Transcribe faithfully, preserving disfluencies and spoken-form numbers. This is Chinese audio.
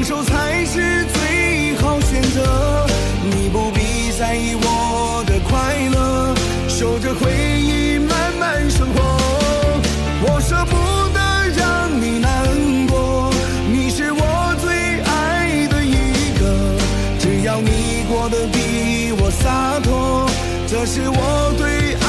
放手才是最好选择。你不必在意我的快乐，守着回忆慢慢生活。我舍不得让你难过，你是我最爱的一个。只要你过得比我洒脱，这是我对